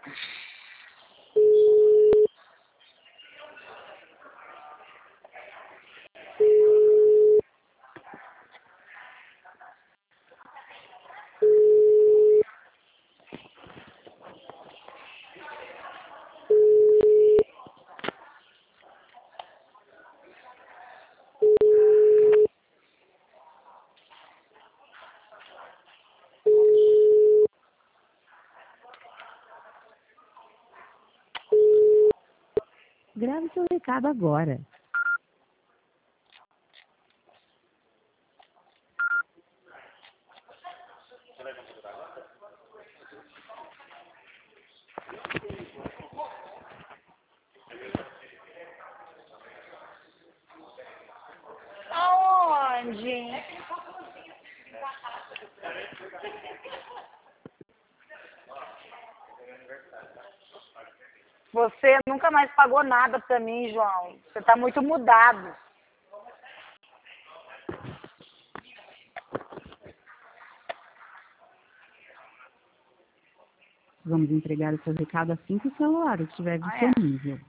Grave seu recado agora. Aonde? Você nunca mais pagou nada pra mim, João. Você tá muito mudado. Vamos entregar o seu recado assim que o celular estiver Ah, é? disponível.